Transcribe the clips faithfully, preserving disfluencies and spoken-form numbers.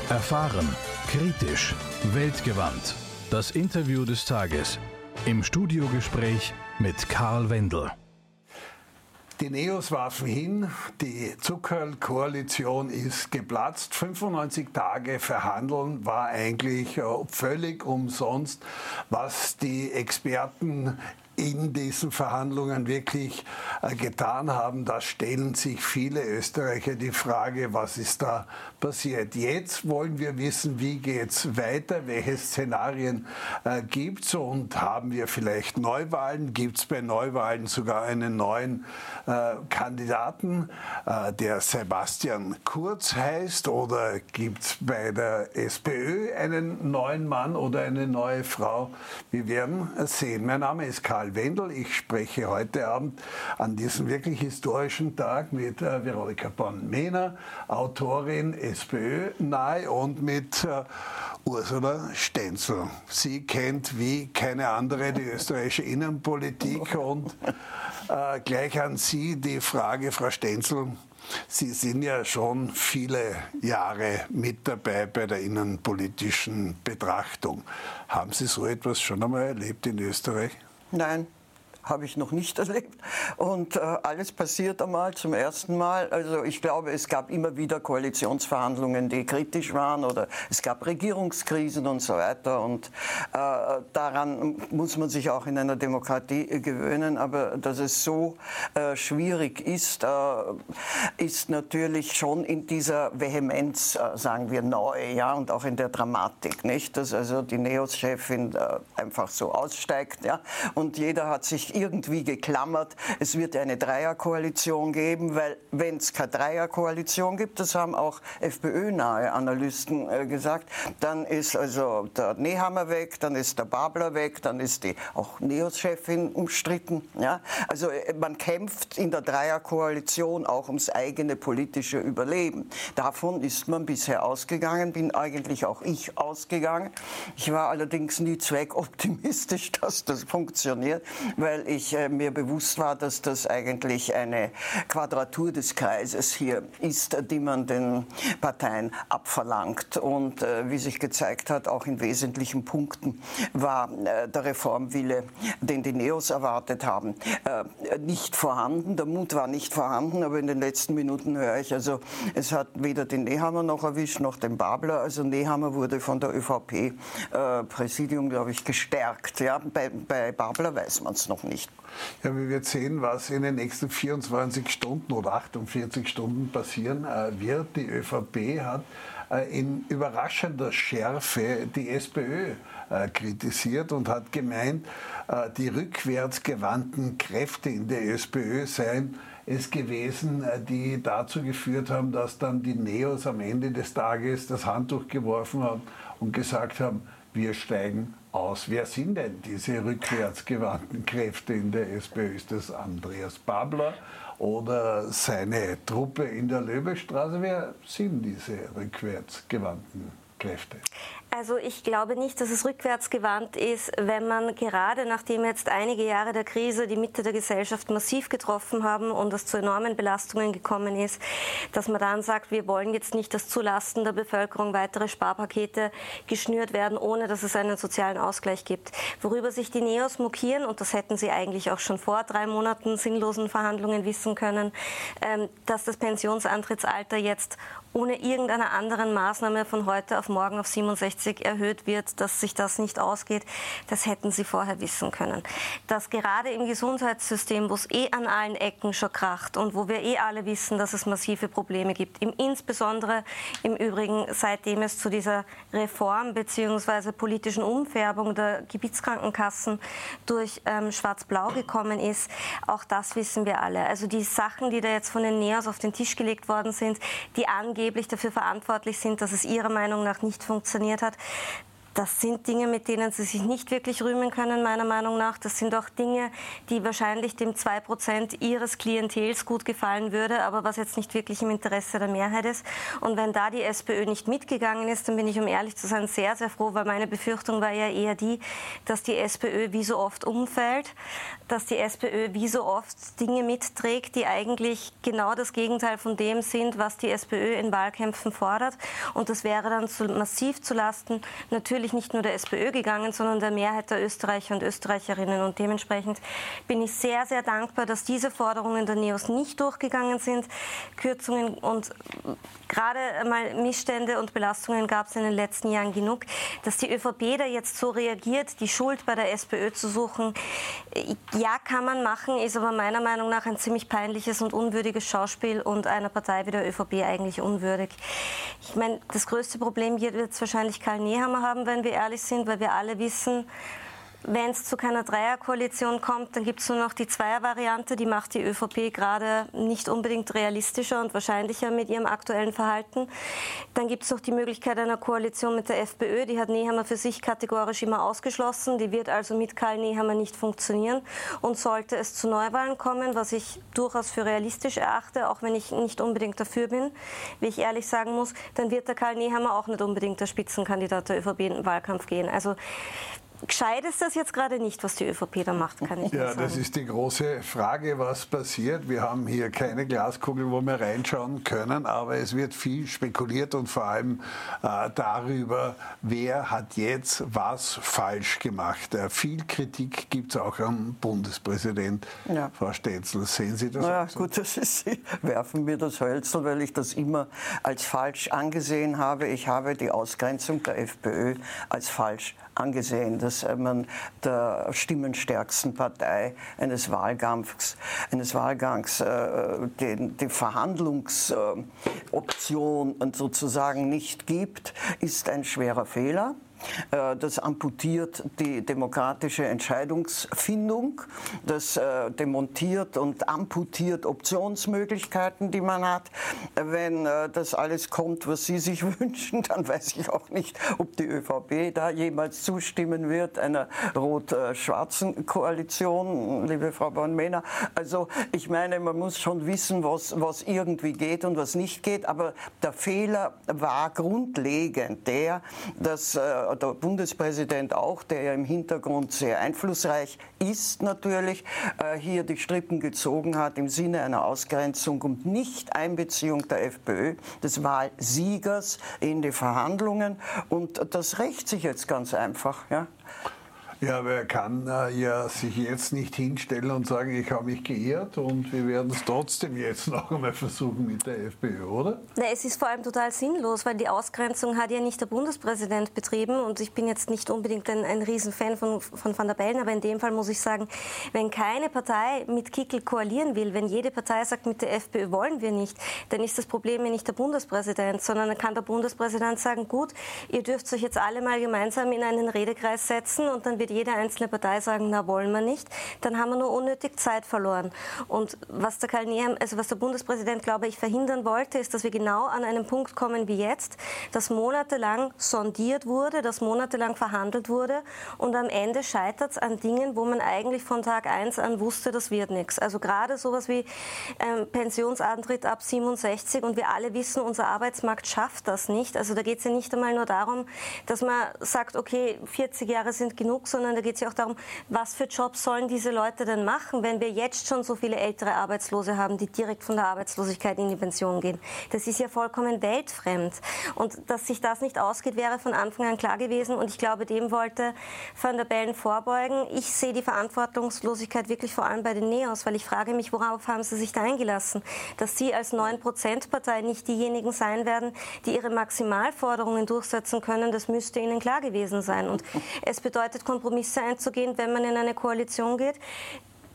Erfahren, kritisch, weltgewandt. Das Interview des Tages. Im Studiogespräch mit Karl Wendel. Die Neos warfen hin, die Zuckerl-Koalition ist geplatzt. fünfundneunzig Tage verhandeln war eigentlich völlig umsonst, was die Experten in diesen Verhandlungen wirklich äh, getan haben. Da stellen sich viele Österreicher die Frage, was ist da passiert. Jetzt wollen wir wissen, wie geht's weiter, welche Szenarien äh, gibt's und haben wir vielleicht Neuwahlen? Gibt's bei Neuwahlen sogar einen neuen äh, Kandidaten, äh, der Sebastian Kurz heißt, oder gibt's bei der SPÖ einen neuen Mann oder eine neue Frau? Wir werden sehen. Mein Name ist Karl Wendel. Ich spreche heute Abend an diesem wirklich historischen Tag mit äh, Veronika Born-Mehner, Autorin, SPÖ nahe, und mit äh, Ursula Stenzel. Sie kennt wie keine andere die österreichische Innenpolitik, und äh, gleich an Sie die Frage, Frau Stenzel. Sie sind ja schon viele Jahre mit dabei bei der innenpolitischen Betrachtung. Haben Sie so etwas schon einmal erlebt in Österreich? Nein, habe ich noch nicht erlebt. Und äh, alles passiert einmal zum ersten Mal. Also ich glaube, es gab immer wieder Koalitionsverhandlungen, die kritisch waren, oder es gab Regierungskrisen und so weiter. Und äh, daran muss man sich auch in einer Demokratie gewöhnen. Aber dass es so äh, schwierig ist, äh, ist natürlich schon in dieser Vehemenz, äh, sagen wir, neu, ja, und auch in der Dramatik, nicht? Dass also die Neos-Chefin äh, einfach so aussteigt, ja, und jeder hat sich irgendwie geklammert, es wird eine Dreierkoalition geben, weil wenn es keine Dreierkoalition gibt, das haben auch FPÖ-nahe Analysten äh, gesagt, dann ist also der Nehammer weg, dann ist der Babler weg, dann ist die auch Neos-Chefin umstritten. Ja? Also äh, man kämpft in der Dreierkoalition auch ums eigene politische Überleben. Davon ist man bisher ausgegangen, bin eigentlich auch ich ausgegangen. Ich war allerdings nie zweckoptimistisch, dass das funktioniert, weil ich äh, mir bewusst war, dass das eigentlich eine Quadratur des Kreises hier ist, die man den Parteien abverlangt. Und äh, wie sich gezeigt hat, auch in wesentlichen Punkten war äh, der Reformwille, den die Neos erwartet haben, äh, nicht vorhanden. Der Mut war nicht vorhanden, aber in den letzten Minuten höre ich, also es hat weder den Nehammer noch erwischt, noch den Babler. Also Nehammer wurde von der ÖVP-Präsidium, äh, glaube ich, gestärkt. Ja? Bei, bei Babler weiß man es noch nicht. Ja, wir werden sehen, was in den nächsten vierundzwanzig Stunden oder achtundvierzig Stunden passieren äh, wird. Die ÖVP hat äh, in überraschender Schärfe die SPÖ äh, kritisiert und hat gemeint, äh, die rückwärtsgewandten Kräfte in der SPÖ seien es gewesen, die dazu geführt haben, dass dann die Neos am Ende des Tages das Handtuch geworfen haben und gesagt haben, wir steigen aus. Wer sind denn diese rückwärtsgewandten Kräfte in der SPÖ? Ist das Andreas Babler oder seine Truppe in der Löbestraße? Wer sind diese rückwärtsgewandten Kräfte? Also ich glaube nicht, dass es rückwärtsgewandt ist, wenn man gerade, nachdem jetzt einige Jahre der Krise die Mitte der Gesellschaft massiv getroffen haben und es zu enormen Belastungen gekommen ist, dass man dann sagt, wir wollen jetzt nicht, dass zulasten der Bevölkerung weitere Sparpakete geschnürt werden, ohne dass es einen sozialen Ausgleich gibt. Worüber sich die Neos mokieren, und das hätten sie eigentlich auch schon vor drei Monaten sinnlosen Verhandlungen wissen können, dass das Pensionsantrittsalter jetzt ohne irgendeine anderen Maßnahme von heute auf morgen auf siebenundsechzig erhöht wird, dass sich das nicht ausgeht, das hätten sie vorher wissen können. Dass gerade im Gesundheitssystem, wo es eh an allen Ecken schon kracht und wo wir eh alle wissen, dass es massive Probleme gibt, im, insbesondere im Übrigen, seitdem es zu dieser Reform bzw. politischen Umfärbung der Gebietskrankenkassen durch ähm, Schwarz-Blau gekommen ist, auch das wissen wir alle. Also die Sachen, die da jetzt von den Neos auf den Tisch gelegt worden sind, die angeblich dafür verantwortlich sind, dass es ihrer Meinung nach nicht funktioniert hat, das sind Dinge, mit denen sie sich nicht wirklich rühmen können, meiner Meinung nach. Das sind auch Dinge, die wahrscheinlich dem zwei Prozent ihres Klientels gut gefallen würde, aber was jetzt nicht wirklich im Interesse der Mehrheit ist. Und wenn da die SPÖ nicht mitgegangen ist, dann bin ich, um ehrlich zu sein, sehr, sehr froh, weil meine Befürchtung war ja eher die, dass die SPÖ wie so oft umfällt, dass die SPÖ wie so oft Dinge mitträgt, die eigentlich genau das Gegenteil von dem sind, was die SPÖ in Wahlkämpfen fordert. Und das wäre dann zu, massiv zulasten natürlich nicht nur der SPÖ gegangen, sondern der Mehrheit der Österreicher und Österreicherinnen. Und dementsprechend bin ich sehr, sehr dankbar, dass diese Forderungen der NEOS nicht durchgegangen sind. Kürzungen und gerade mal Missstände und Belastungen gab es in den letzten Jahren genug. Dass die ÖVP da jetzt so reagiert, die Schuld bei der SPÖ zu suchen, ja, kann man machen, ist aber meiner Meinung nach ein ziemlich peinliches und unwürdiges Schauspiel und einer Partei wie der ÖVP eigentlich unwürdig. Ich meine, das größte Problem wird jetzt wahrscheinlich Karl Nehammer haben, wenn wir ehrlich sind, weil wir alle wissen, wenn es zu keiner Dreierkoalition kommt, dann gibt es nur noch die Zweiervariante. Die macht die ÖVP gerade nicht unbedingt realistischer und wahrscheinlicher mit ihrem aktuellen Verhalten. Dann gibt es noch die Möglichkeit einer Koalition mit der FPÖ. Die hat Nehammer für sich kategorisch immer ausgeschlossen. Die wird also mit Karl Nehammer nicht funktionieren. Und sollte es zu Neuwahlen kommen, was ich durchaus für realistisch erachte, auch wenn ich nicht unbedingt dafür bin, wie ich ehrlich sagen muss, dann wird der Karl Nehammer auch nicht unbedingt der Spitzenkandidat der ÖVP in den Wahlkampf gehen. Also gescheit ist das jetzt gerade nicht, was die ÖVP da macht, kann ich ja, sagen. Das ist die große Frage, was passiert. Wir haben hier keine Glaskugel, wo wir reinschauen können, aber es wird viel spekuliert und vor allem äh, darüber, wer hat jetzt was falsch gemacht. Äh, viel Kritik gibt es auch am Bundespräsident. Ja. Frau Stätzl, sehen Sie das? Ja, gut, das ist, Sie werfen mir das Hölzl, weil ich das immer als falsch angesehen habe. Ich habe die Ausgrenzung der FPÖ als falsch angesehen, dass man der stimmenstärksten Partei eines Wahlkampfs, eines Wahlgangs äh, die, die Verhandlungsoption äh, sozusagen nicht gibt, ist ein schwerer Fehler. Das amputiert die demokratische Entscheidungsfindung, das äh, demontiert und amputiert Optionsmöglichkeiten, die man hat. Wenn äh, das alles kommt, was Sie sich wünschen, dann weiß ich auch nicht, ob die ÖVP da jemals zustimmen wird, einer rot-schwarzen Koalition, liebe Frau Born-Mehner. Also ich meine, man muss schon wissen, was, was irgendwie geht und was nicht geht, aber der Fehler war grundlegend der, dass äh, der Bundespräsident auch, der ja im Hintergrund sehr einflussreich ist natürlich, äh, hier die Strippen gezogen hat im Sinne einer Ausgrenzung und Nicht-Einbeziehung der FPÖ, des Wahlsiegers, in die Verhandlungen. Und das rächt sich jetzt ganz einfach. Ja. Ja, aber er kann äh, ja sich jetzt nicht hinstellen und sagen, ich habe mich geirrt und wir werden es trotzdem jetzt noch einmal versuchen mit der FPÖ, oder? Na, es ist vor allem total sinnlos, weil die Ausgrenzung hat ja nicht der Bundespräsident betrieben und ich bin jetzt nicht unbedingt ein, ein Riesenfan von, von Van der Bellen, aber in dem Fall muss ich sagen, wenn keine Partei mit Kickl koalieren will, wenn jede Partei sagt, mit der FPÖ wollen wir nicht, dann ist das Problem ja nicht der Bundespräsident, sondern dann kann der Bundespräsident sagen, gut, ihr dürft euch jetzt alle mal gemeinsam in einen Redekreis setzen und dann wird jede einzelne Partei sagen, na wollen wir nicht, dann haben wir nur unnötig Zeit verloren. Und was der Karl Nehammer, also was der Bundespräsident, glaube ich, verhindern wollte, ist, dass wir genau an einen Punkt kommen wie jetzt, dass monatelang sondiert wurde, dass monatelang verhandelt wurde und am Ende scheitert es an Dingen, wo man eigentlich von Tag eins an wusste, das wird nichts. Also gerade sowas wie ähm, Pensionsantritt ab siebenundsechzig und wir alle wissen, unser Arbeitsmarkt schafft das nicht. Also da geht es ja nicht einmal nur darum, dass man sagt, okay, vierzig Jahre sind genug, sondern da geht es ja auch darum, was für Jobs sollen diese Leute denn machen, wenn wir jetzt schon so viele ältere Arbeitslose haben, die direkt von der Arbeitslosigkeit in die Pension gehen. Das ist ja vollkommen weltfremd. Und dass sich das nicht ausgeht, wäre von Anfang an klar gewesen. Und ich glaube, dem wollte Van der Bellen vorbeugen. Ich sehe die Verantwortungslosigkeit wirklich vor allem bei den NEOS, weil ich frage mich, worauf haben sie sich da eingelassen? Dass sie als neun Prozent Partei nicht diejenigen sein werden, die ihre Maximalforderungen durchsetzen können, das müsste ihnen klar gewesen sein. Und es bedeutet, Kompromisse einzugehen, wenn man in eine Koalition geht.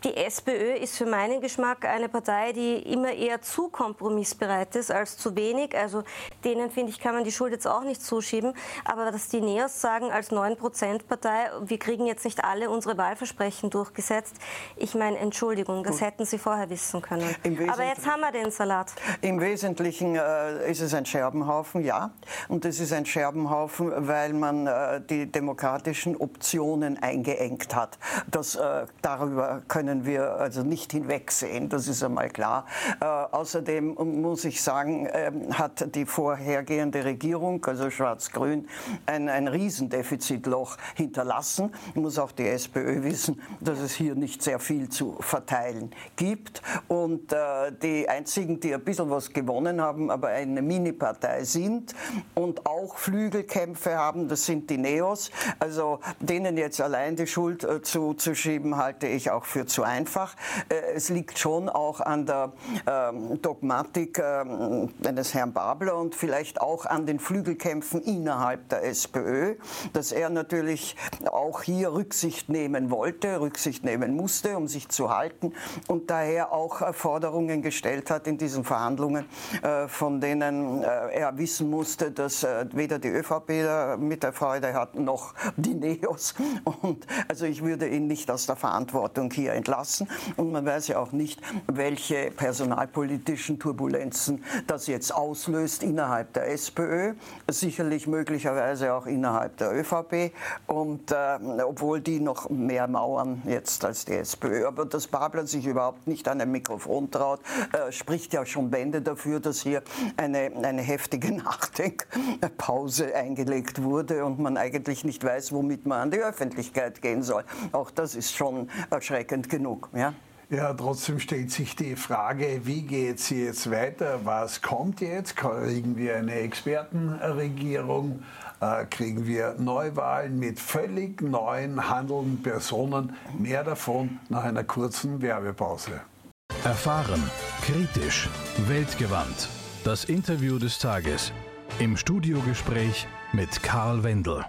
Die SPÖ ist für meinen Geschmack eine Partei, die immer eher zu kompromissbereit ist als zu wenig. Also denen, finde ich, kann man die Schuld jetzt auch nicht zuschieben. Aber dass die NEOS sagen, als neun Prozent Partei, wir kriegen jetzt nicht alle unsere Wahlversprechen durchgesetzt. Ich meine, Entschuldigung, das Gut. hätten sie vorher wissen können. Aber jetzt haben wir den Salat. Im Wesentlichen äh, ist es ein Scherbenhaufen, ja. Und es ist ein Scherbenhaufen, weil man äh, die demokratischen Optionen eingeengt hat. Das, äh, darüber können wir also nicht hinwegsehen, das ist einmal klar. Äh, außerdem muss ich sagen, äh, hat die vorhergehende Regierung, also Schwarz-Grün, ein, ein Riesendefizitloch hinterlassen. Muss auch die SPÖ wissen, dass es hier nicht sehr viel zu verteilen gibt. Und äh, die einzigen, die ein bisschen was gewonnen haben, aber eine Mini-Partei sind und auch Flügelkämpfe haben, das sind die NEOS. Also denen jetzt allein die Schuld äh, zuzuschieben, halte ich auch für zu einfach. Äh, es liegt schon auch an der ähm, Dogmatik ähm, eines Herrn Babler und vielleicht auch an den Flügelkämpfen innerhalb der SPÖ, dass er natürlich auch hier Rücksicht nehmen wollte, Rücksicht nehmen musste, um sich zu halten und daher auch äh, Forderungen gestellt hat in diesen Verhandlungen, äh, von denen äh, er wissen musste, dass äh, weder die ÖVP da mit der Freude hat, noch die NEOS. Und also ich würde ihn nicht aus der Verantwortung hier entlassen. Und man weiß ja auch nicht, welche personalpolitischen Turbulenzen das jetzt auslöst innerhalb der SPÖ, sicherlich möglicherweise auch innerhalb der ÖVP. Und äh, obwohl die noch mehr mauern jetzt als die SPÖ. Aber dass Babler sich überhaupt nicht an ein Mikrofon traut, äh, spricht ja schon Bände dafür, dass hier eine, eine heftige Nachdenkpause eingelegt wurde und man eigentlich nicht weiß, womit man an die Öffentlichkeit gehen soll. Auch das ist schon erschreckend genug. Ja? Ja, trotzdem stellt sich die Frage, wie geht es jetzt weiter? Was kommt jetzt? Kriegen wir eine Expertenregierung? Kriegen wir Neuwahlen mit völlig neuen handelnden Personen? Mehr davon nach einer kurzen Werbepause. Erfahren, kritisch, weltgewandt. Das Interview des Tages. Im Studiogespräch mit Karl Wendel.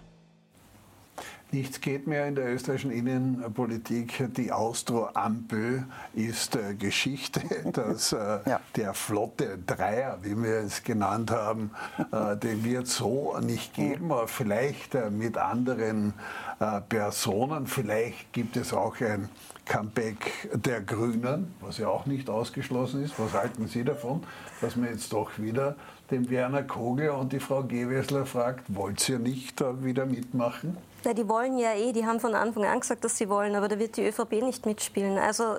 Nichts geht mehr in der österreichischen Innenpolitik. Die Austro-Ampel ist äh, Geschichte. Das, äh, ja. Der flotte Dreier, wie wir es genannt haben, äh, den wird es so nicht geben. Aber vielleicht äh, mit anderen äh, Personen. Vielleicht gibt es auch ein Comeback der Grünen, was ja auch nicht ausgeschlossen ist. Was halten Sie davon, dass man jetzt doch wieder den Werner Kogel und die Frau Gewessler fragt, wollt ihr nicht da wieder mitmachen? Na, die wollen ja eh, die haben von Anfang an gesagt, dass sie wollen, aber da wird die ÖVP nicht mitspielen. Also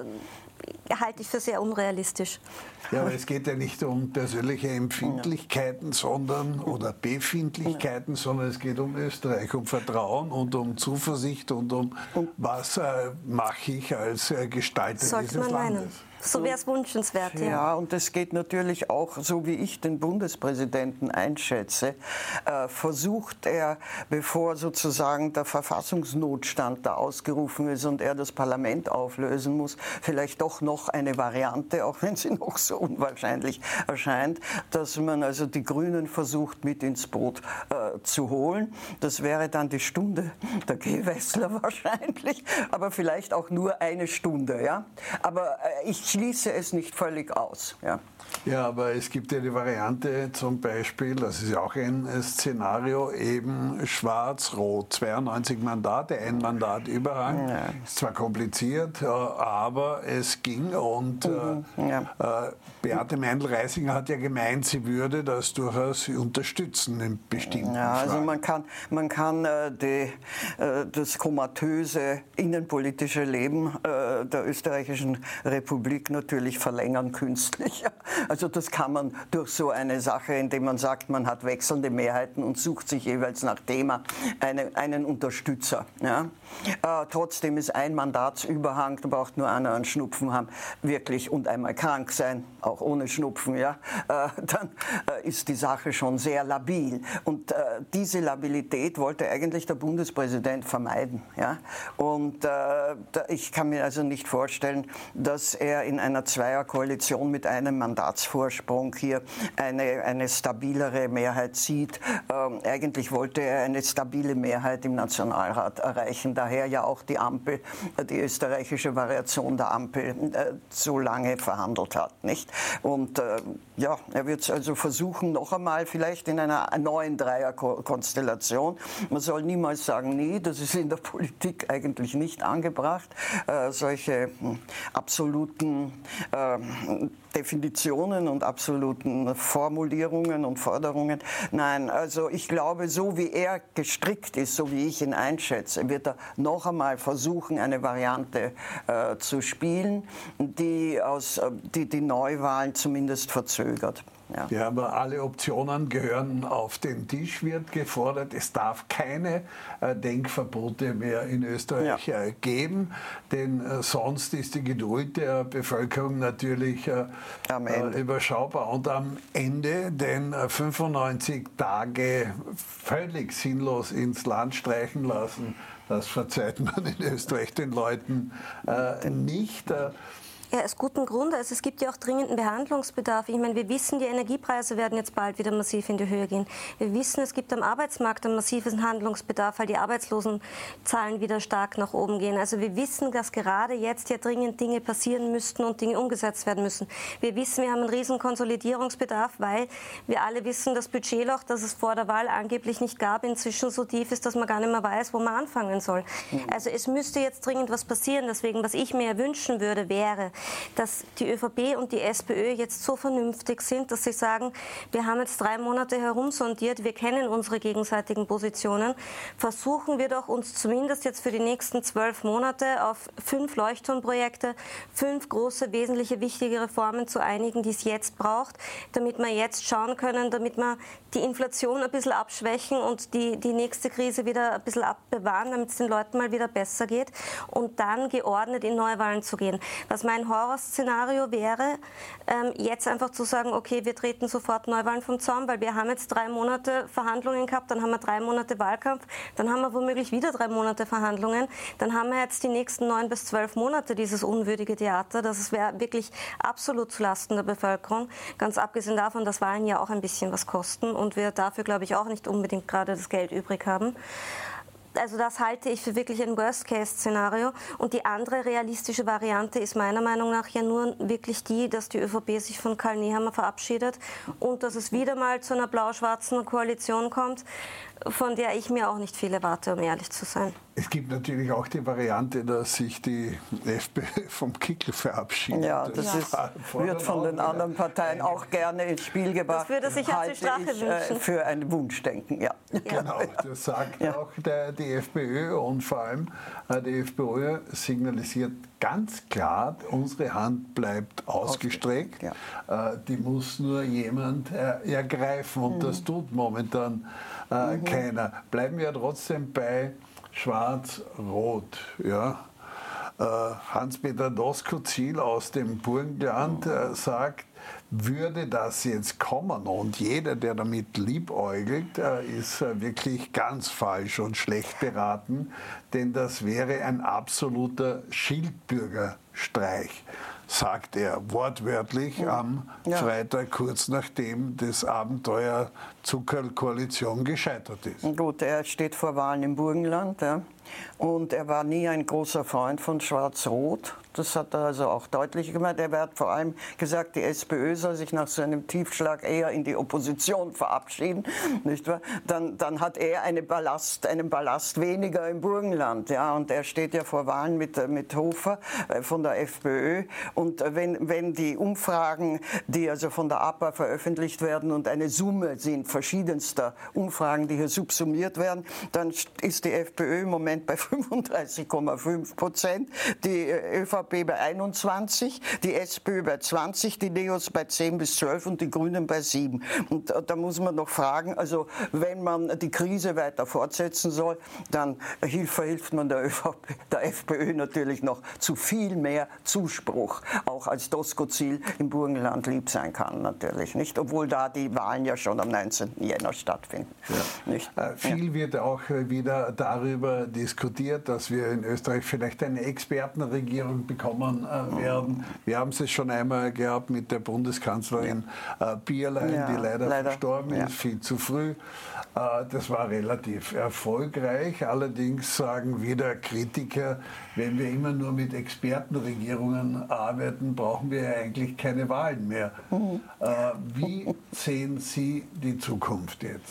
halte ich für sehr unrealistisch. Ja, aber es geht ja nicht um persönliche Empfindlichkeiten, sondern oder Befindlichkeiten, sondern es geht um Österreich, um Vertrauen und um Zuversicht und um was äh, mache ich als äh, Gestalter Sollte dieses man Landes. Meinen. So wäre es wünschenswert. Ja. ja, und es geht natürlich auch, so wie ich den Bundespräsidenten einschätze, äh, versucht er, bevor sozusagen der Verfassungsnotstand da ausgerufen ist und er das Parlament auflösen muss, vielleicht doch noch eine Variante, auch wenn sie noch so unwahrscheinlich erscheint, dass man also die Grünen versucht mit ins Boot äh, zu holen. Das wäre dann die Stunde der Gewessler wahrscheinlich, aber vielleicht auch nur eine Stunde. Ja? Aber äh, ich schließe es nicht völlig aus. Ja. Ja, aber es gibt ja die Variante zum Beispiel, das ist ja auch ein Szenario, eben Schwarz-Rot, zweiundneunzig Mandate, ein Mandatüberhang. Ja. Ist zwar kompliziert, aber es ging und mhm. ja. äh, Beate Meindl-Reisinger hat ja gemeint, sie würde das durchaus unterstützen in bestimmten ja, also Fragen. Man kann, man kann äh, die, äh, das komatöse innenpolitische Leben äh, der österreichischen Republik natürlich verlängern künstlich. Also das kann man durch so eine Sache, indem man sagt, man hat wechselnde Mehrheiten und sucht sich jeweils nach Thema eine, einen Unterstützer. Ja? Äh, trotzdem ist ein Mandatsüberhang, da braucht nur einer einen Schnupfen haben, wirklich und einmal krank sein, auch ohne Schnupfen, ja? äh, dann äh, ist die Sache schon sehr labil. Und äh, diese Labilität wollte eigentlich der Bundespräsident vermeiden. Ja? Und äh, ich kann mir also nicht vorstellen, dass er in in einer Zweierkoalition mit einem Mandatsvorsprung hier eine, eine stabilere Mehrheit sieht. Ähm, eigentlich wollte er eine stabile Mehrheit im Nationalrat erreichen, daher ja auch die Ampel, die österreichische Variation der Ampel, äh, so lange verhandelt hat, nicht? Und äh, ja, er wird es also versuchen, noch einmal vielleicht in einer neuen Dreierkonstellation. Man soll niemals sagen, nee, das ist in der Politik eigentlich nicht angebracht, äh, solche mh, absoluten äh, Definitionen und absoluten Formulierungen und Forderungen. Nein, also ich glaube, so wie er gestrickt ist, so wie ich ihn einschätze, wird er noch einmal versuchen, eine Variante äh, zu spielen, die, aus, die die Neuwahlen zumindest verzögert. Ja. Ja, aber alle Optionen gehören auf den Tisch, wird gefordert. Es darf keine äh, Denkverbote mehr in Österreich ja. äh, geben, denn äh, sonst ist die Geduld der Bevölkerung natürlich äh, äh, überschaubar. Und am Ende, denn äh, fünfundneunzig Tage völlig sinnlos ins Land streichen lassen, das verzeiht man in Österreich den Leuten äh, nicht. Äh, Ja, aus gutem Grund. Also es gibt ja auch dringenden Behandlungsbedarf. Ich meine, wir wissen, die Energiepreise werden jetzt bald wieder massiv in die Höhe gehen. Wir wissen, es gibt am Arbeitsmarkt einen massiven Handlungsbedarf, weil die Arbeitslosenzahlen wieder stark nach oben gehen. Also wir wissen, dass gerade jetzt ja dringend Dinge passieren müssten und Dinge umgesetzt werden müssen. Wir wissen, wir haben einen riesen Konsolidierungsbedarf, weil wir alle wissen, das Budgetloch, das es vor der Wahl angeblich nicht gab, inzwischen so tief ist, dass man gar nicht mehr weiß, wo man anfangen soll. Also es müsste jetzt dringend was passieren. Deswegen, was ich mir wünschen würde, wäre, dass die ÖVP und die SPÖ jetzt so vernünftig sind, dass sie sagen, wir haben jetzt drei Monate herumsondiert, wir kennen unsere gegenseitigen Positionen, versuchen wir doch uns zumindest jetzt für die nächsten zwölf Monate auf fünf Leuchtturmprojekte, fünf große, wesentliche, wichtige Reformen zu einigen, die es jetzt braucht, damit wir jetzt schauen können, damit wir die Inflation ein bisschen abschwächen und die, die nächste Krise wieder ein bisschen abbewahren, damit es den Leuten mal wieder besser geht und dann geordnet in Neuwahlen zu gehen. Was mein Horrorszenario wäre, ähm, jetzt einfach zu sagen, okay, wir treten sofort Neuwahlen vom Zaun, weil wir haben jetzt drei Monate Verhandlungen gehabt, dann haben wir drei Monate Wahlkampf, dann haben wir womöglich wieder drei Monate Verhandlungen, dann haben wir jetzt die nächsten neun bis zwölf Monate dieses unwürdige Theater. Das wäre wirklich absolut zulasten der Bevölkerung. Ganz abgesehen davon, dass Wahlen ja auch ein bisschen was kosten und wir dafür, glaube ich, auch nicht unbedingt gerade das Geld übrig haben. Also das halte ich für wirklich ein Worst-Case-Szenario. Und die andere realistische Variante ist meiner Meinung nach ja nur wirklich die, dass die ÖVP sich von Karl Nehammer verabschiedet und dass es wieder mal zu einer blau-schwarzen Koalition kommt, von der ich mir auch nicht viel erwarte, um ehrlich zu sein. Es gibt natürlich auch die Variante, dass sich die FPÖ vom Kickl verabschiedet. Ja, das ja. Ist, wird von den anderen Parteien auch gerne ins Spiel gebracht. Das würde sich als die Strache ich, wünschen. Äh, für ein Wunschdenken, ja. Genau, das sagt ja. auch der, die FPÖ und vor allem äh, die FPÖ signalisiert ganz klar, unsere Hand bleibt ausgestreckt. Ja. Äh, die muss nur jemand äh, ergreifen und mhm. das tut momentan äh, mhm. keiner. Bleiben wir trotzdem bei Schwarz-Rot. Ja. Äh, Hans-Peter Doskozil aus dem Burgenland äh, sagt, würde das jetzt kommen und jeder, der damit liebäugelt, äh, ist äh, wirklich ganz falsch und schlecht beraten, denn das wäre ein absoluter Schildbürgerstreich, sagt er wortwörtlich ja. am ja. Freitag, kurz nachdem das Abenteuer Zuckerl-Koalition gescheitert ist. Gut, er steht vor Wahlen im Burgenland, ja. Und er war nie ein großer Freund von Schwarz-Rot. Das hat er also auch deutlich gemacht. Er hat vor allem gesagt, die SPÖ soll sich nach so einem Tiefschlag eher in die Opposition verabschieden, nicht wahr? Dann, dann hat er eine Ballast, einen Ballast weniger im Burgenland. Ja? Und er steht ja vor Wahlen mit, mit Hofer äh, von der FPÖ. Und wenn, wenn die Umfragen, die also von der A P A veröffentlicht werden und eine Summe sind verschiedenster Umfragen, die hier subsumiert werden, dann ist die FPÖ im Moment bei fünfunddreißig Komma fünf Prozent, die ÖVP bei einundzwanzig, die SPÖ bei zwanzig, die Neos bei zehn bis zwölf und die Grünen bei sieben. Und da muss man noch fragen, also wenn man die Krise weiter fortsetzen soll, dann verhilft man der ÖVP, der FPÖ natürlich noch zu viel mehr Zuspruch, auch als Doskozil im Burgenland lieb sein kann natürlich, nicht? Obwohl da die Wahlen ja schon am neunzehnten Jänner stattfinden. Ja. Nicht? Äh, viel ja. wird auch wieder darüber diskutiert, diskutiert, dass wir in Österreich vielleicht eine Expertenregierung bekommen äh, werden. Wir haben es schon einmal gehabt mit der Bundeskanzlerin äh, Bierlein, ja, die leider, leider verstorben ja. ist, viel zu früh. Äh, das war relativ erfolgreich. Allerdings sagen wieder Kritiker, wenn wir immer nur mit Expertenregierungen arbeiten, brauchen wir eigentlich keine Wahlen mehr. Mhm. Äh, wie sehen Sie die Zukunft jetzt?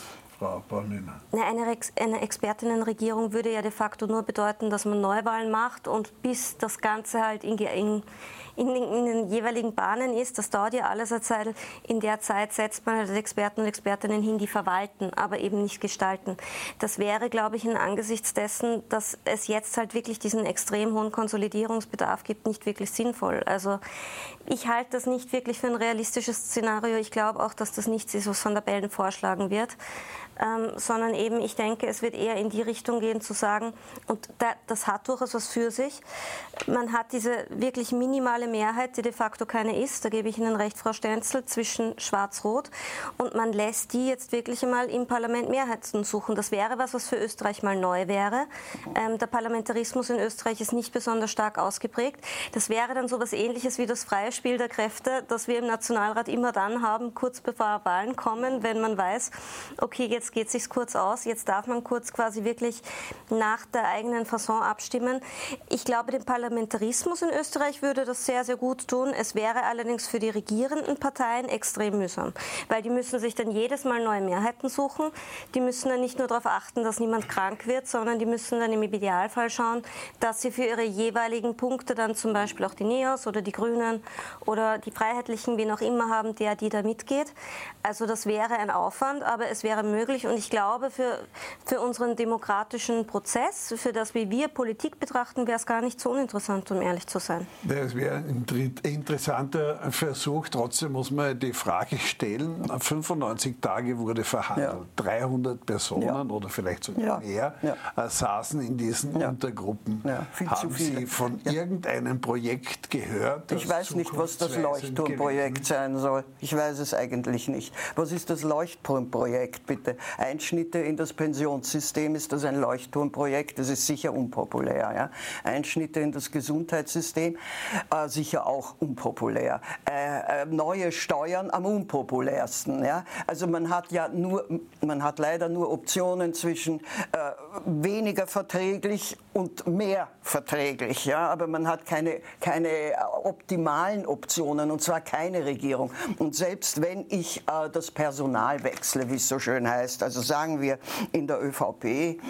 Eine, eine Expertinnenregierung würde ja de facto nur bedeuten, dass man Neuwahlen macht und bis das Ganze halt in, in, in, in den jeweiligen Bahnen ist, das dauert ja alles eine Zeit, in der Zeit setzt man halt Experten und Expertinnen hin, die verwalten, aber eben nicht gestalten. Das wäre, glaube ich, in angesichts dessen, dass es jetzt halt wirklich diesen extrem hohen Konsolidierungsbedarf gibt, nicht wirklich sinnvoll. Also ich halte das nicht wirklich für ein realistisches Szenario. Ich glaube auch, dass das nichts ist, was Van der Bellen vorschlagen wird. Ähm, sondern eben, ich denke, es wird eher in die Richtung gehen, zu sagen, und da, das hat durchaus was für sich, man hat diese wirklich minimale Mehrheit, die de facto keine ist, da gebe ich Ihnen recht, Frau Stenzel, zwischen Schwarz-Rot, und man lässt die jetzt wirklich einmal im Parlament Mehrheiten suchen. Das wäre was, was für Österreich mal neu wäre. Ähm, der Parlamentarismus in Österreich ist nicht besonders stark ausgeprägt. Das wäre dann so etwas Ähnliches wie das freie Spiel der Kräfte, das wir im Nationalrat immer dann haben, kurz bevor Wahlen kommen, wenn man weiß, okay, jetzt geht es sich kurz aus, jetzt darf man kurz quasi wirklich nach der eigenen Fasson abstimmen. Ich glaube, dem Parlamentarismus in Österreich würde das sehr, sehr gut tun. Es wäre allerdings für die regierenden Parteien extrem mühsam, weil die müssen sich dann jedes Mal neue Mehrheiten suchen. Die müssen dann nicht nur darauf achten, dass niemand krank wird, sondern die müssen dann im Idealfall schauen, dass sie für ihre jeweiligen Punkte dann zum Beispiel auch die Neos oder die Grünen oder die Freiheitlichen, wie noch immer haben, der, die da mitgeht. Also das wäre ein Aufwand, aber es wäre möglich. Und ich glaube, für, für unseren demokratischen Prozess, für das, wie wir Politik betrachten, wäre es gar nicht so uninteressant, um ehrlich zu sein. Das wäre ein interessanter Versuch. Trotzdem muss man die Frage stellen, fünfundneunzig Tage wurde verhandelt. Ja. dreihundert Personen ja. oder vielleicht sogar ja. mehr ja. saßen in diesen ja. Untergruppen. Ja. Haben Sie von ja. irgendeinem Projekt gehört? Ich weiß nicht, was das Leuchtturmprojekt sein soll. Ich weiß es eigentlich nicht. Was ist das Leuchtturmprojekt, bitte? Einschnitte in das Pensionssystem, ist das ein Leuchtturmprojekt? Das ist sicher unpopulär. Ja? Einschnitte in das Gesundheitssystem, äh, sicher auch unpopulär. Äh, äh, neue Steuern am unpopulärsten. Ja? Also man hat ja nur, man hat leider nur Optionen zwischen äh, weniger verträglich und mehr verträglich. Ja? Aber man hat keine, keine optimalen Optionen, und zwar keine Regierung. Und selbst wenn ich äh, das Personal wechsle, wie es so schön heißt, also sagen wir, in der ÖVP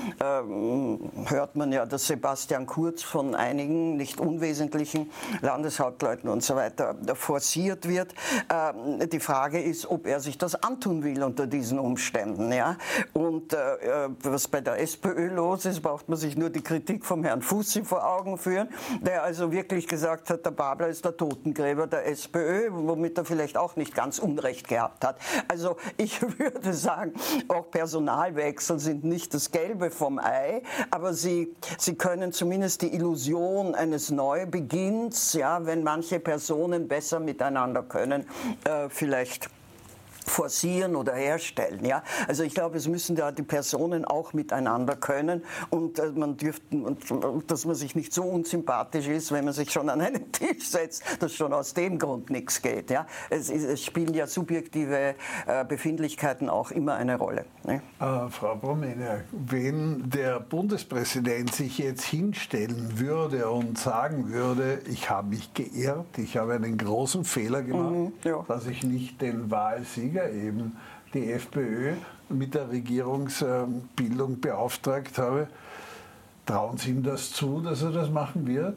ähm, hört man ja, dass Sebastian Kurz von einigen nicht unwesentlichen Landeshauptleuten und so weiter forciert wird. Ähm, die Frage ist, ob er sich das antun will unter diesen Umständen. Ja? Und äh, was bei der SPÖ los ist, braucht man sich nur die Kritik vom Herrn Fussi vor Augen führen, der also wirklich gesagt hat, der Babler ist der Totengräber der SPÖ, womit er vielleicht auch nicht ganz Unrecht gehabt hat. Also ich würde sagen, auch Personalwechsel sind nicht das Gelbe vom Ei, aber sie, sie können zumindest die Illusion eines Neubeginns, ja, wenn manche Personen besser miteinander können, äh, vielleicht forcieren oder herstellen. Ja? Also ich glaube, es müssen da die Personen auch miteinander können und äh, man dürfte, und, dass man sich nicht so unsympathisch ist, wenn man sich schon an einen Tisch setzt, dass schon aus dem Grund nichts geht. Ja? Es, es spielen ja subjektive äh, Befindlichkeiten auch immer eine Rolle. Ne? Äh, Frau Bromeniak, wenn der Bundespräsident sich jetzt hinstellen würde und sagen würde, ich habe mich geirrt, ich habe einen großen Fehler gemacht, mhm, ja. dass ich nicht den Wahlsieg eben die FPÖ mit der Regierungsbildung beauftragt habe. Trauen Sie ihm das zu, dass er das machen wird?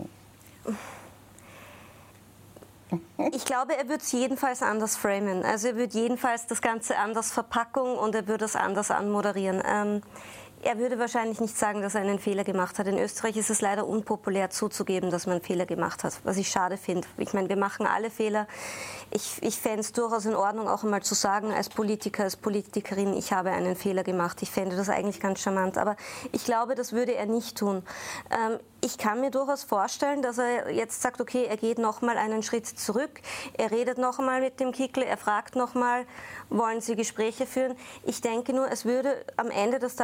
Ich glaube, er wird es jedenfalls anders framen. Also er wird jedenfalls das Ganze anders verpacken und er wird es anders anmoderieren. Ähm, Er würde wahrscheinlich nicht sagen, dass er einen Fehler gemacht hat. In Österreich ist es leider unpopulär zuzugeben, dass man einen Fehler gemacht hat, was ich schade finde. Ich meine, wir machen alle Fehler. Ich, ich fände es durchaus in Ordnung, auch einmal zu sagen, als Politiker, als Politikerin, ich habe einen Fehler gemacht. Ich fände das eigentlich ganz charmant. Aber ich glaube, das würde er nicht tun. Ähm, ich kann mir durchaus vorstellen, dass er jetzt sagt, okay, er geht noch mal einen Schritt zurück. Er redet noch mal mit dem Kickl, er fragt noch mal, wollen Sie Gespräche führen? Ich denke nur, es würde am Ende des Tages auf die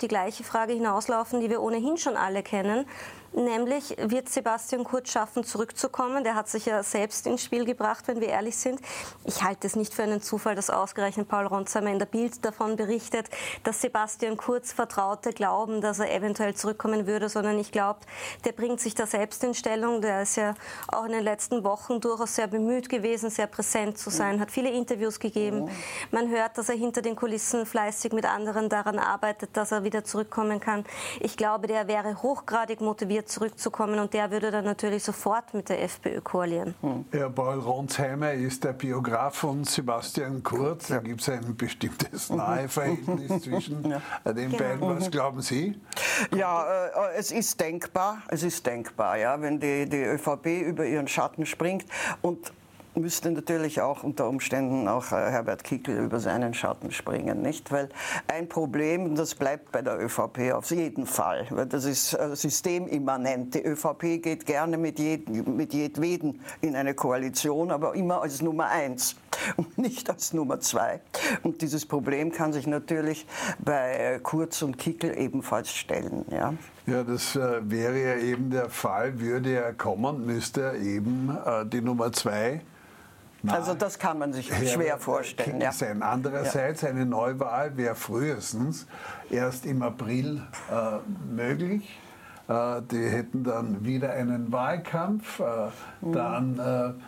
die gleiche Frage hinauslaufen, die wir ohnehin schon alle kennen. Nämlich, wird Sebastian Kurz schaffen, zurückzukommen? Der hat sich ja selbst ins Spiel gebracht, wenn wir ehrlich sind. Ich halte es nicht für einen Zufall, dass ausgerechnet Paul Ronsheimer in der Bild davon berichtet, dass Sebastian Kurz Vertraute glauben, dass er eventuell zurückkommen würde, sondern ich glaube, der bringt sich da selbst in Stellung. Der ist ja auch in den letzten Wochen durchaus sehr bemüht gewesen, sehr präsent zu sein, hat viele Interviews gegeben. Man hört, dass er hinter den Kulissen fleißig mit anderen daran arbeitet, dass er wieder zurückkommen kann. Ich glaube, der wäre hochgradig motiviert, zurückzukommen, und der würde dann natürlich sofort mit der FPÖ koalieren. Ja, Paul Ronsheimer ist der Biograf von Sebastian Kurz. Da gibt es ein bestimmtes nahe Verhältnis zwischen ja. den genau. beiden. Was glauben Sie? Ja, äh, es ist denkbar, es ist denkbar, ja, wenn die, die ÖVP über ihren Schatten springt, und müsste natürlich auch unter Umständen auch Herbert Kickl über seinen Schatten springen, nicht? Weil ein Problem, das bleibt bei der ÖVP auf jeden Fall, weil das ist systemimmanent. Die ÖVP geht gerne mit, jedem, mit jedweden in eine Koalition, aber immer als Nummer eins und nicht als Nummer zwei. Und dieses Problem kann sich natürlich bei Kurz und Kickl ebenfalls stellen, ja. Ja, das äh, wäre ja eben der Fall, würde er kommen, müsste er eben äh, die Nummer zwei. Also das kann man sich schwer vorstellen. Ja. Sein. Andererseits, eine Neuwahl wäre frühestens erst im April äh, möglich. Äh, die hätten dann wieder einen Wahlkampf, äh, mhm. dann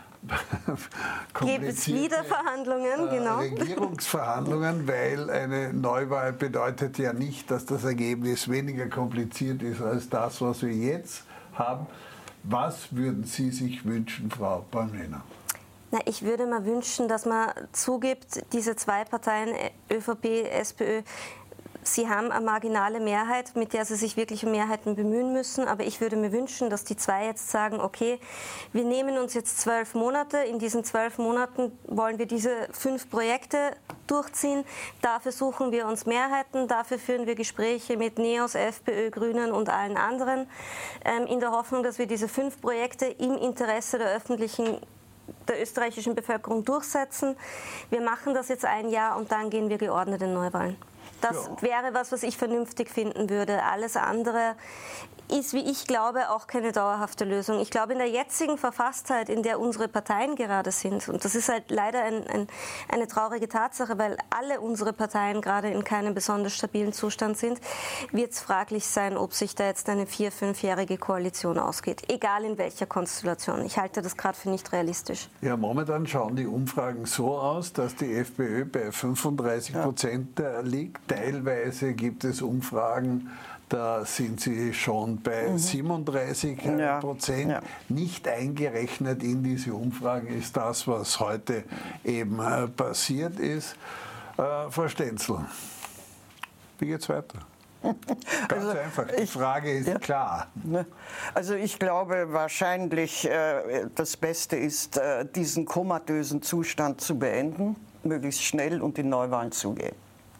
äh, gibt es wieder Verhandlungen, äh, genau. Regierungsverhandlungen, weil eine Neuwahl bedeutet ja nicht, dass das Ergebnis weniger kompliziert ist als das, was wir jetzt haben. Was würden Sie sich wünschen, Frau Bäumlehner? Na, ich würde mir wünschen, dass man zugibt, diese zwei Parteien, ÖVP, SPÖ, sie haben eine marginale Mehrheit, mit der sie sich wirklich um Mehrheiten bemühen müssen. Aber ich würde mir wünschen, dass die zwei jetzt sagen, okay, wir nehmen uns jetzt zwölf Monate. In diesen zwölf Monaten wollen wir diese fünf Projekte durchziehen. Dafür suchen wir uns Mehrheiten. Dafür führen wir Gespräche mit NEOS, FPÖ, Grünen und allen anderen. Ähm, in der Hoffnung, dass wir diese fünf Projekte im Interesse der öffentlichen der österreichischen Bevölkerung durchsetzen. Wir machen das jetzt ein Jahr und dann gehen wir geordnet in Neuwahlen. Das ja. wäre was, was ich vernünftig finden würde. Alles andere ist, wie ich glaube, auch keine dauerhafte Lösung. Ich glaube, in der jetzigen Verfasstheit, in der unsere Parteien gerade sind, und das ist halt leider ein, ein, eine traurige Tatsache, weil alle unsere Parteien gerade in keinem besonders stabilen Zustand sind, wird es fraglich sein, ob sich da jetzt eine vier-, fünfjährige Koalition ausgeht. Egal in welcher Konstellation. Ich halte das gerade für nicht realistisch. Ja, momentan schauen die Umfragen so aus, dass die FPÖ bei fünfunddreißig Prozent ja. liegt. Teilweise gibt es Umfragen, da sind sie schon bei mhm. siebenunddreißig Prozent. Ja. Ja. Nicht eingerechnet in diese Umfrage ist das, was heute eben äh, passiert ist. Äh, Frau Stenzel, wie geht's weiter? Ganz also, einfach, die Frage ist ja. klar. Also ich glaube wahrscheinlich, äh, das Beste ist, äh, diesen komatösen Zustand zu beenden, möglichst schnell und in Neuwahlen zu gehen.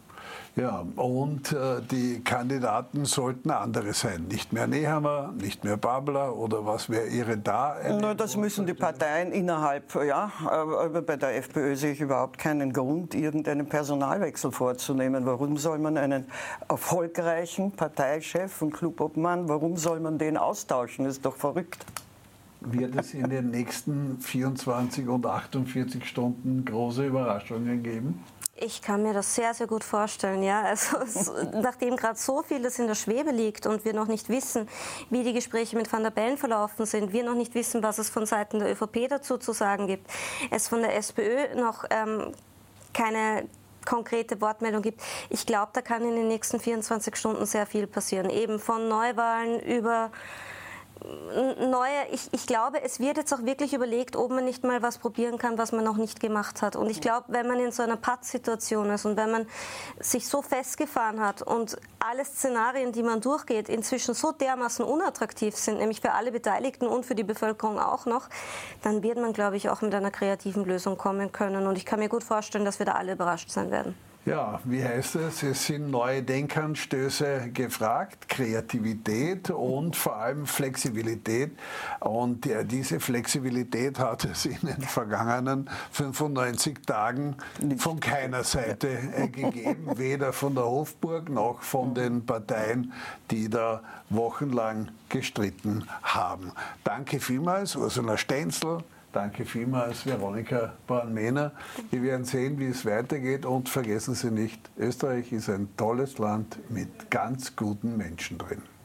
Ja, und äh, die Kandidaten sollten andere sein. Nicht mehr Nehammer, nicht mehr Babler, oder was wäre Ihre da? Na, das müssen die Parteien innerhalb, ja. Aber bei der FPÖ sehe ich überhaupt keinen Grund, irgendeinen Personalwechsel vorzunehmen. Warum soll man einen erfolgreichen Parteichef und Clubobmann, warum soll man den austauschen? Das ist doch verrückt. Wird es in den nächsten vierundzwanzig und achtundvierzig Stunden große Überraschungen geben? Ich kann mir das sehr, sehr gut vorstellen. Ja. Also, es, nachdem gerade so vieles in der Schwebe liegt und wir noch nicht wissen, wie die Gespräche mit Van der Bellen verlaufen sind, wir noch nicht wissen, was es von Seiten der ÖVP dazu zu sagen gibt, es von der SPÖ noch ähm, keine konkrete Wortmeldung gibt. Ich glaube, da kann in den nächsten vierundzwanzig Stunden sehr viel passieren. Eben von Neuwahlen über neue, ich, ich glaube, es wird jetzt auch wirklich überlegt, ob man nicht mal was probieren kann, was man noch nicht gemacht hat. Und ich glaube, wenn man in so einer Pattsituation ist und wenn man sich so festgefahren hat und alle Szenarien, die man durchgeht, inzwischen so dermaßen unattraktiv sind, nämlich für alle Beteiligten und für die Bevölkerung auch noch, dann wird man, glaube ich, auch mit einer kreativen Lösung kommen können. Und ich kann mir gut vorstellen, dass wir da alle überrascht sein werden. Ja, wie heißt es? Es sind neue Denkanstöße gefragt, Kreativität und vor allem Flexibilität. Und ja, diese Flexibilität hat es in den vergangenen fünfundneunzig Tagen von keiner Seite äh, gegeben, weder von der Hofburg noch von den Parteien, die da wochenlang gestritten haben. Danke vielmals, Ursula Stenzel. Danke vielmals, Veronika Born-Mehner. Wir werden sehen, wie es weitergeht. Und vergessen Sie nicht, Österreich ist ein tolles Land mit ganz guten Menschen drin.